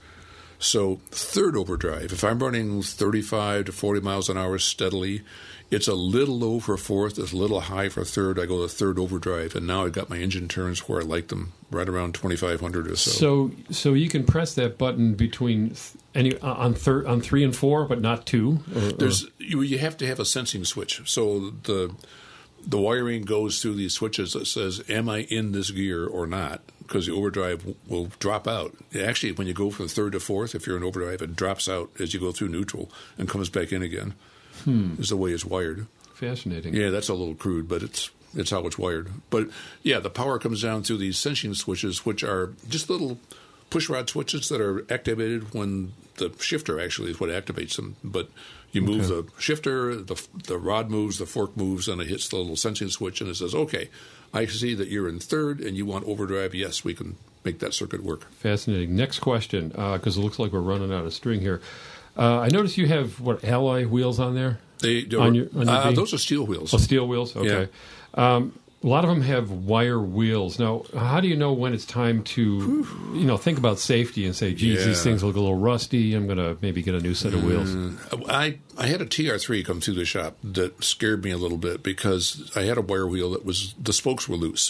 So third overdrive, if I'm running thirty-five to forty miles an hour steadily, it's a little low for fourth, it's a little high for third. I go to third overdrive, and now I've got my engine turns where I like them, right around twenty-five hundred or so. So so you can press that button between th- any uh, on thir- on three and four, but not two. Or, or- There's you, you have to have a sensing switch. So the the wiring goes through these switches that says, am I in this gear or not? Because the overdrive w- will drop out. Actually, when you go from third to fourth, if you're in overdrive, it drops out as you go through neutral and comes back in again. Hmm. Is the way it's wired. Fascinating. Yeah, that's a little crude, but it's it's how it's wired. But yeah, the power comes down through these sensing switches, which are just little push rod switches that are activated when the shifter actually is what activates them. But you move Okay. the shifter, the the rod moves, the fork moves, and it hits the little sensing switch, and it says, "Okay, I see that you're in third, and you want overdrive. Yes, we can make that circuit work." Fascinating. Next question, because it looks like we're running out of string here. Uh, I noticed you have, what, alloy wheels on there? They On your- on your uh, B? those are steel wheels. Oh, steel wheels? Okay. Um, a lot of them have wire wheels. Now, how do you know when it's time to, you know, think about safety and say, geez, Yeah. these things look a little rusty. I'm going to maybe get a new set of wheels. Mm, I, I had a T R three come through the shop that scared me a little bit because I had a wire wheel that was, the spokes were loose.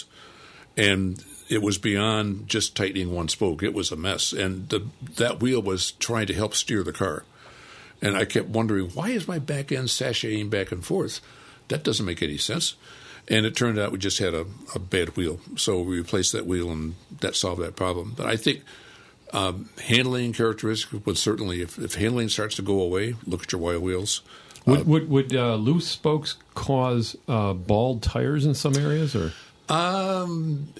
And it was beyond just tightening one spoke. It was a mess. And the, that wheel was trying to help steer the car. And I kept wondering, why is my back end sashaying back and forth? That doesn't make any sense. And it turned out we just had a, a bad wheel. So we replaced that wheel, and that solved that problem. But I think um, handling characteristics would certainly, if, if handling starts to go away, look at your wire wheels. Would would, would uh, loose spokes cause uh, bald tires in some areas? Or Um,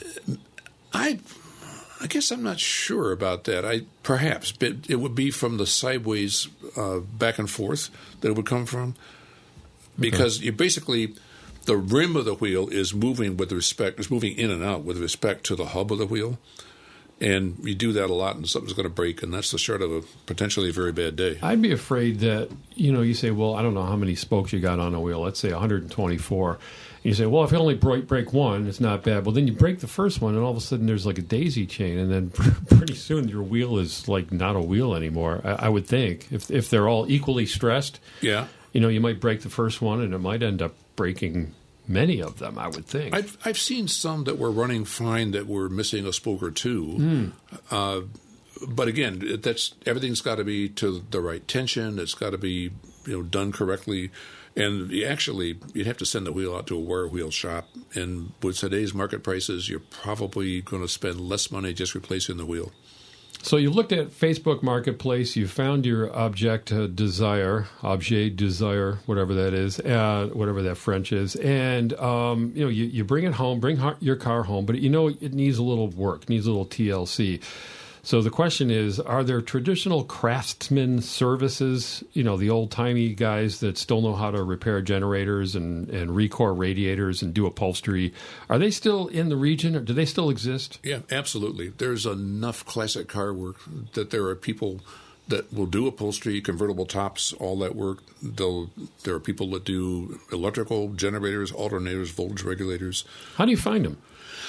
I, I guess I'm not sure about that. I perhaps, but it would be from the sideways uh, back and forth that it would come from, because you basically the rim of the wheel is moving with respect, is moving in and out with respect to the hub of the wheel, and you do that a lot, and something's going to break, and that's the start of a potentially very bad day. I'd be afraid that, you know, you say, well, I don't know how many spokes you got on a wheel. Let's say one hundred twenty-four. And you say, well, if you only break, break one, it's not bad. Well, then you break the first one, and all of a sudden there's like a daisy chain, and then pretty soon your wheel is like not a wheel anymore, I, I would think. If, if they're all equally stressed, Yeah. you know, you might break the first one, and it might end up breaking many of them, I would think. I've, I've seen some that were running fine that were missing a spoke or two. Mm. Uh, but again, that's everything's got to be to the right tension. It's got to be you know done correctly. And you actually, you'd have to send the wheel out to a wear wheel shop. And with today's market prices, you're probably going to spend less money just replacing the wheel. So you looked at Facebook Marketplace, you found your object uh, desire, objet desire, whatever that is, uh, whatever that French is, and um, you know you, you bring it home, bring ha- your car home, but you know it needs a little work, needs a little T L C. So the question is, are there traditional craftsman services, you know, the old-timey guys that still know how to repair generators and, and recore radiators and do upholstery, are they still in the region, or do they still exist? Yeah, absolutely. There's enough classic car work that there are people that will do upholstery, convertible tops, all that work. They'll, there are people that do electrical, generators, alternators, voltage regulators. How do you find them?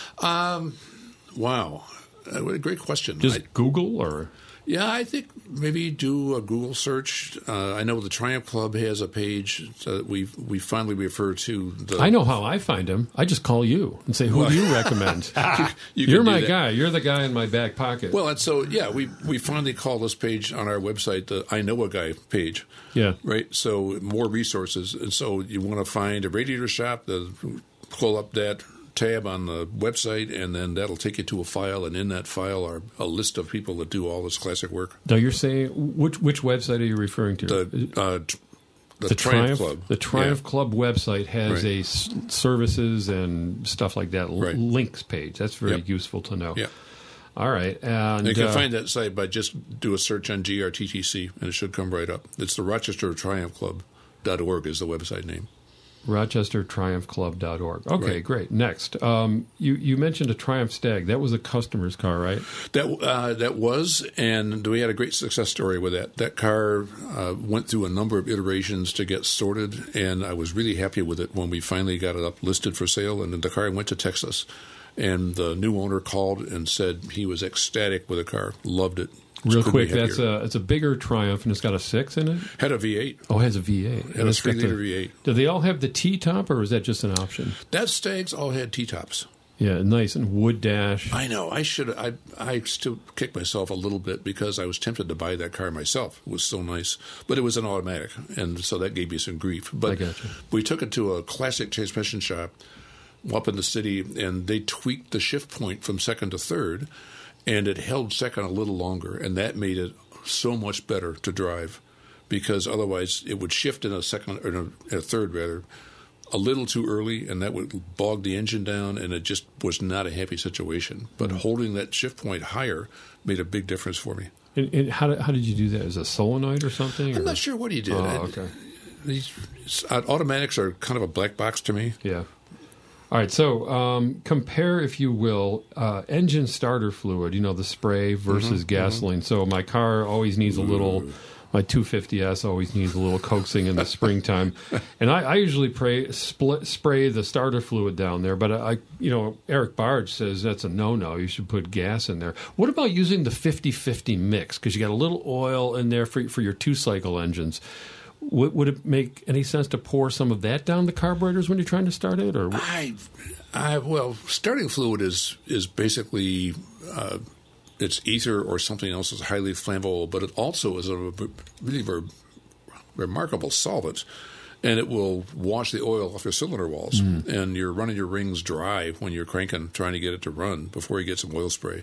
Um, wow. Uh, what a great question. Just I, Google or? Yeah, I think maybe do a Google search. Uh, I know the Triumph Club has a page that we we finally refer to. The, I know how I find them. I just call you and say, who do you recommend? you You're my that. guy. You're the guy in my back pocket. Well, and so, yeah, we, we finally call this page on our website the I Know a Guy page. Yeah. Right? So more resources. And so you want to find a radiator shop, the, pull up that tab on the website, and then that'll take you to a file, and in that file are a list of people that do all this classic work. Now you're saying which which website are you referring to? The uh, t- the, the Triumph, Triumph Club. The Triumph yeah. Club website has Right. a s- services and stuff like that l- Right. links page. That's very Yep. useful to know. Yeah. All right, and you can uh, find that site by just do a search on G R T T C, and it should come right up. It's the Rochester Triumph Club dot org is the website name. Rochester Triumph Club dot org. Okay, Right. great. Next, um, you you mentioned a Triumph Stag. That was a customer's car, right? That uh, that was, and we had a great success story with that. That car uh, went through a number of iterations to get sorted, and I was really happy with it when we finally got it up listed for sale. And then the car went to Texas, and the new owner called and said he was ecstatic with the car, loved it. Real Couldn't quick, be that's happier. a it's a bigger Triumph, and it's got a six in it. Had a V eight. Oh, it has a V eight. Had And a it's got three liter the- V eight. Do they all have the T-top, or is that just an option? That Stags all had T-tops. Yeah, nice and wood dash. I know. I should. I I still kick myself a little bit because I was tempted to buy that car myself. It was so nice, but it was an automatic, and so that gave me some grief. But I gotcha. we took it to a classic transmission shop up in the city, and they tweaked the shift point from second to third, and it held second a little longer, and that made it so much better to drive, because otherwise it would shift in a second or in a, in a third rather a little too early, and that would bog the engine down, and it just was not a happy situation. But holding that shift point higher made a big difference for me. And, and how, did, how did you do that? Is it a solenoid or something? I'm or? not sure what he did. Oh, I- okay. These uh, automatics are kind of a black box to me. Yeah. All right, so um, compare, if you will, uh, engine starter fluid, you know, the spray versus Mhm, gasoline. So my car always needs a little, my two fifty S always needs a little coaxing in the springtime. And I, I usually pray, split, spray the starter fluid down there, but I, you know, Eric Barge says that's a no-no. You should put gas in there. What about using the fifty-fifty mix? Because you got a little oil in there for, for your two-cycle engines. Would, would it make any sense to pour some of that down the carburetors when you're trying to start it? Or I, I well, starting fluid is is basically uh, it's ether or something else that's highly flammable, but it also is a really very remarkable solvent, and it will wash the oil off your cylinder walls, Mm. and you're running your rings dry when you're cranking, trying to get it to run before you get some oil spray.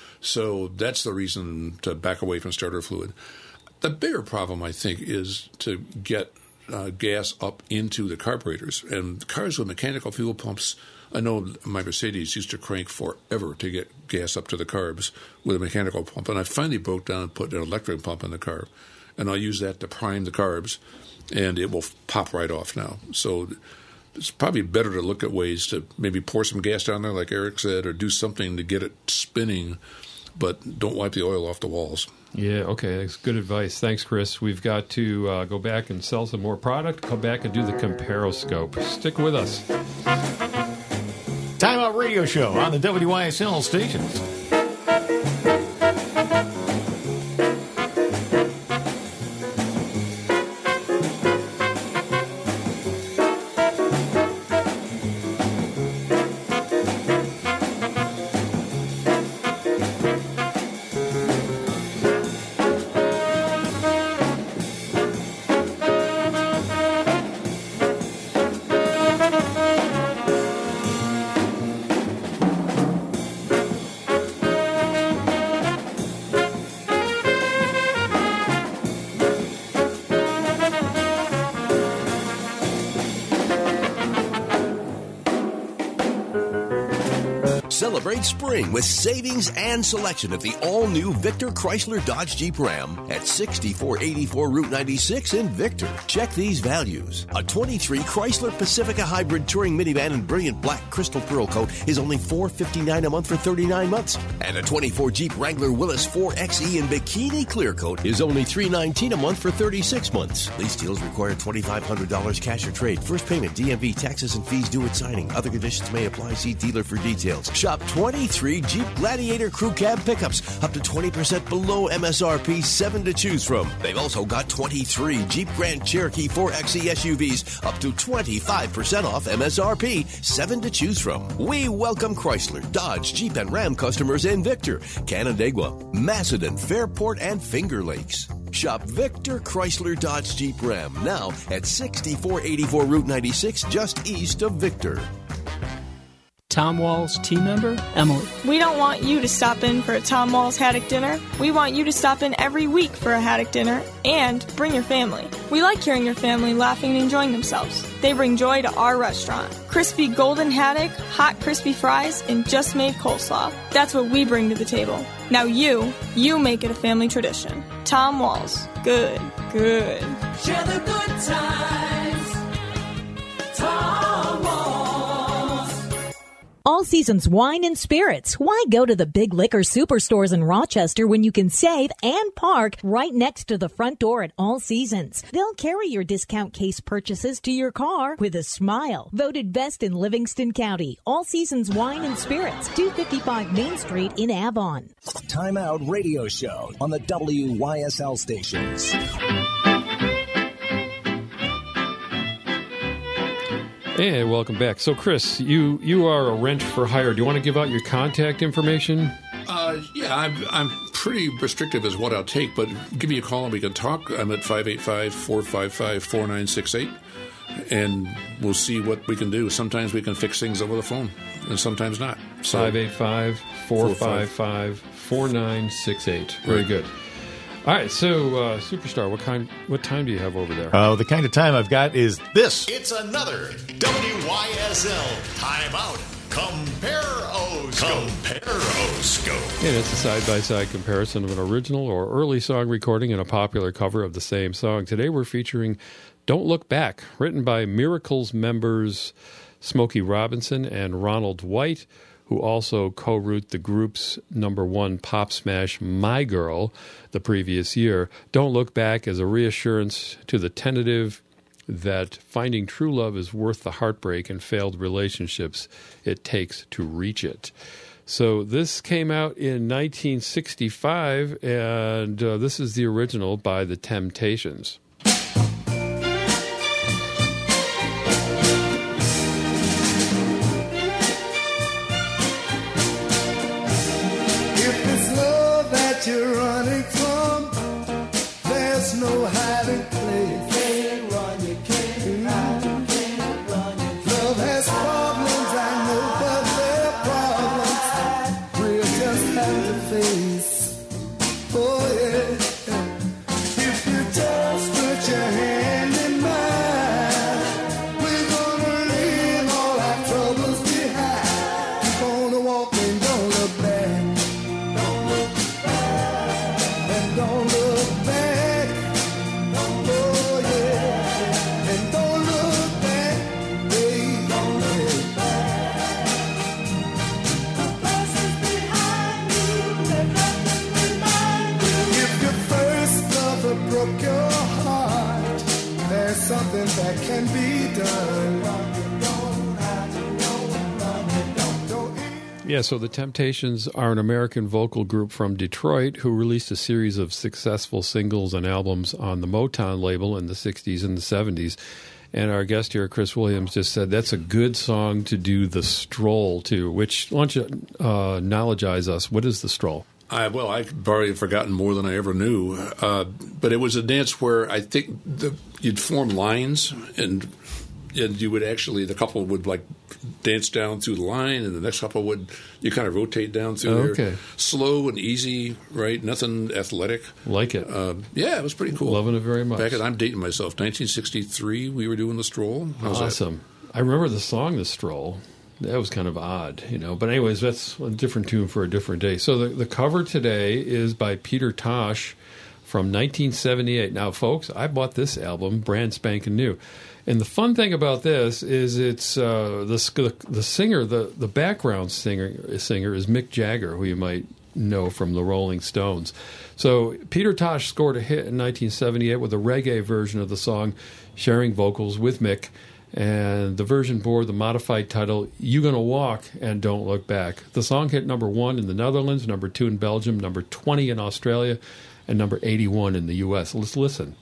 So that's the reason to back away from starter fluid. The bigger problem, I think, is to get uh, gas up into the carburetors. And cars with mechanical fuel pumps, I know my Mercedes used to crank forever to get gas up to the carbs with a mechanical pump. And I finally broke down and put an electric pump in the car. And I'll use that to prime the carbs, and it will pop right off now. So it's probably better to look at ways to maybe pour some gas down there, like Eric said, or do something to get it spinning, but don't wipe the oil off the walls. Yeah, okay, that's good advice. Thanks, Chris. We've got to uh, go back and sell some more product, come back and do the Comparoscope. Stick with us. Time Out Radio Show on the W Y S L stations. Celebrate spring with savings and selection at the all-new Victor Chrysler Dodge Jeep Ram at sixty-four eighty-four Route ninety-six in Victor. Check these values. A twenty-three Chrysler Pacifica Hybrid Touring Minivan in brilliant black crystal pearl coat is only four hundred fifty-nine dollars a month for thirty-nine months. And a twenty-four Jeep Wrangler Willys four X E in Bikini Clear Coat is only three hundred nineteen dollars a month for thirty-six months. These deals require twenty-five hundred dollars cash or trade. First payment, D M V, taxes and fees due at signing. Other conditions may apply. See dealer for details. Shop twenty-three Jeep Gladiator Crew Cab pickups up to twenty percent below M S R P, seven to choose from. They've also got twenty-three Jeep Grand Cherokee four X E S U Vs up to twenty-five percent off M S R P, seven to choose from. We welcome Chrysler, Dodge, Jeep, and Ram customers in Victor, Canandaigua, Macedon, Fairport, and Finger Lakes. Shop Victor Chrysler Dodge Jeep Ram now at sixty-four eighty-four Route ninety-six, just east of Victor. Tom Wall's team member, Emily. We don't want you to stop in for a Tom Wall's Haddock dinner. We want you to stop in every week for a Haddock dinner and bring your family. We like hearing your family laughing and enjoying themselves. They bring joy to our restaurant. Crispy golden haddock, hot crispy fries, and just made coleslaw. That's what we bring to the table. Now you, you make it a family tradition. Tom Wall's. Good, good. Share the good times. Tom Wall's. All Seasons Wine and Spirits. Why go to the big liquor superstores in Rochester when you can save and park right next to the front door at All Seasons? They'll carry your discount case purchases to your car with a smile. Voted best in Livingston County. All Seasons Wine and Spirits, two fifty-five Main Street in Avon. Time Out Radio Show on the W Y S L stations. And welcome back. So, Chris, you, you are a rent for hire. Do you want to give out your contact information? Uh, yeah, I'm, I'm pretty restrictive as what I'll take, but give me a call and we can talk. I'm at five eight five, four five five, four nine six eight, and we'll see what we can do. Sometimes we can fix things over the phone, and sometimes not. So, five eight five, four five five, four nine six eight. Very Right. good. All right, so uh, Superstar, what kind? What time do you have over there? Uh, the kind of time I've got is this. It's another W Y S L timeout. Compare-O-Scope. Compare-O-Scope. And it's a side-by-side comparison of an original or early song recording and a popular cover of the same song. Today we're featuring Don't Look Back, written by Miracles members Smokey Robinson and Ronald White, who also co-wrote the group's number one pop smash, My Girl, the previous year. Don't Look Back as a reassurance to the tentative that finding true love is worth the heartbreak and failed relationships it takes to reach it. So this came out in nineteen sixty-five, and uh, this is the original by The Temptations. You're running from, there's no hiding place. Can't run, you can't hide, you can't run, you can't love has problems, I know, but they're problems we'll just have to face. Oh yeah, if you just put your hand in mine, we're gonna leave all our troubles behind. Keep on walking, don't look back. Don't look back, oh yeah, and don't look back, baby, don't look back. The past is behind you, let nothing remind you. If your first lover broke your heart, there's something that can be done. Yeah, so the Temptations are an American vocal group from Detroit who released a series of successful singles and albums on the Motown label in the sixties and the seventies. And our guest here, Chris Williams, just said that's a good song to do the stroll to, which, why don't you uh, knowledgeize us? What is the stroll? I, well, I've already forgotten more than I ever knew. Uh, but it was a dance where I think the, you'd form lines and and you would actually, the couple would like dance down through the line, and the next couple would, you kind of rotate down through Oh, there. okay. Slow and easy, right? Nothing athletic. Like it. Uh, yeah, it was pretty cool. Loving it very much. Back at, I'm dating myself, nineteen sixty-three, we were doing the stroll. How's that? Awesome. I remember the song, The Stroll. That was kind of odd, you know. But anyways, that's a different tune for a different day. So the, the cover today is by Peter Tosh from nineteen seventy-eight. Now, folks, I bought this album brand spanking new. And the fun thing about this is it's uh, the the singer, the, the background singer singer is Mick Jagger, who you might know from the Rolling Stones. So Peter Tosh scored a hit in nineteen seventy-eight with a reggae version of the song, sharing vocals with Mick. And the version bore the modified title, You Gonna Walk and Don't Look Back. The song hit number one in the Netherlands, number two in Belgium, number twenty in Australia, and number eighty-one in the U S. Let's listen.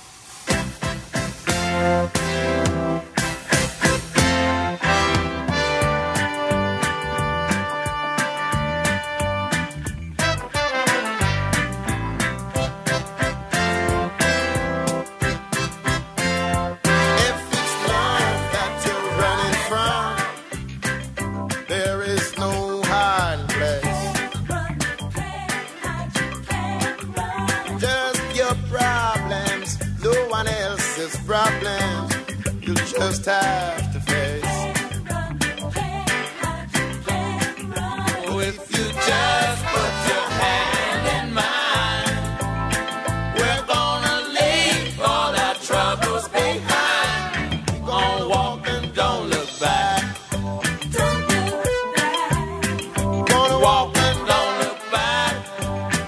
Just have to face. Oh, if you just put your hand in mine, we're gonna leave all our troubles behind. We're gonna walk and don't look back. Don't look back. Gonna walk and don't look back.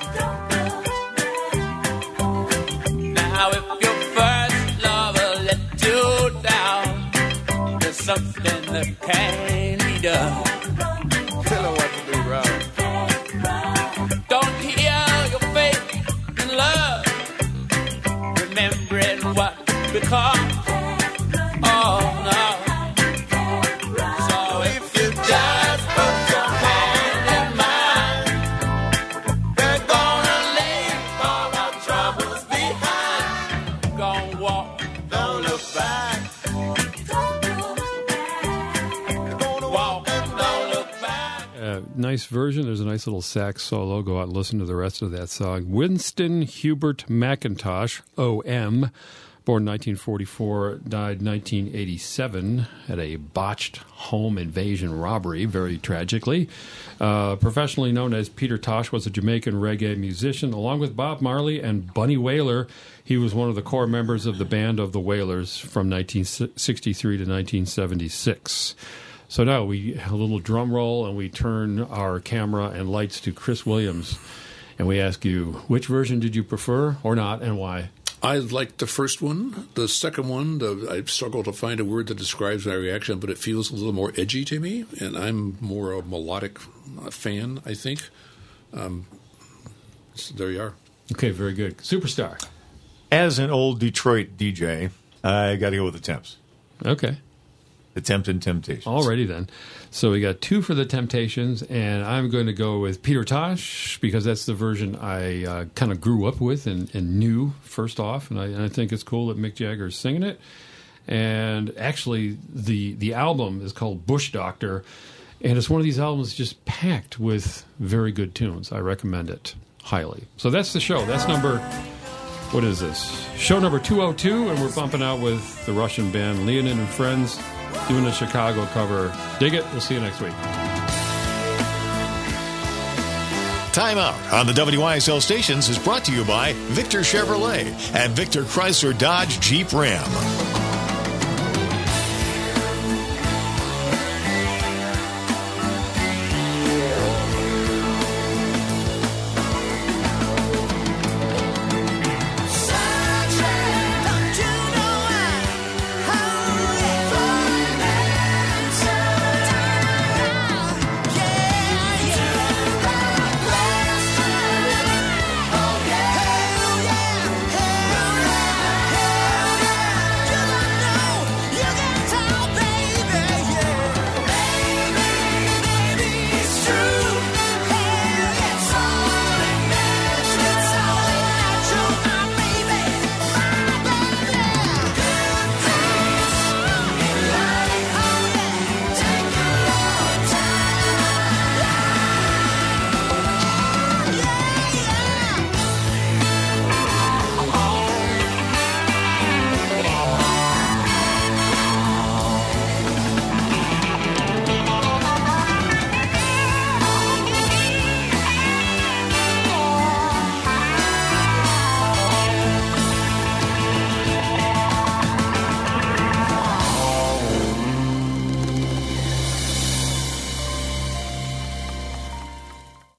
Don't look back. Now if your first lover let you down, there's something that can't be done. Tell her what to do, Rob. Don't heal your faith in love, remembering what become. Oh no. So if you just put your hand in mine, we're gonna leave all our troubles behind. Gonna walk, don't look back. Uh, nice version. There's a nice little sax solo. Go out and listen to the rest of that song. Winston Hubert McIntosh, O M, born nineteen forty-four, died nineteen eighty-seven at a botched home invasion robbery, very tragically. Uh, professionally known as Peter Tosh, was a Jamaican reggae musician. Along with Bob Marley and Bunny Wailer, he was one of the core members of the Band of the Wailers from nineteen sixty-three to nineteen seventy-six. So now we have a little drum roll and we turn our camera and lights to Chris Williams. And we ask you, which version did you prefer or not, and why? I liked the first one. The second one, the, I struggle to find a word that describes my reaction, but it feels a little more edgy to me, and I'm more a melodic fan, I think. Um, so there you are. Okay, very good. Superstar. As an old Detroit D J, I got to go with the Temps. Okay. The Tempted Temptations. Alrighty then. So we got two for the Temptations, and I'm going to go with Peter Tosh because that's the version I uh, kind of grew up with and, and knew first off, and I, and I think it's cool that Mick Jagger is singing it. And actually, the the album is called Bush Doctor, and it's one of these albums just packed with very good tunes. I recommend it highly. So that's the show. That's number, what is this? Show number two oh two, and we're bumping out with the Russian band Leonid and Friends, doing a Chicago cover. Dig it. We'll see you next week. Time Out on the W I S L stations is brought to you by Victor Chevrolet and Victor Chrysler Dodge Jeep Ram.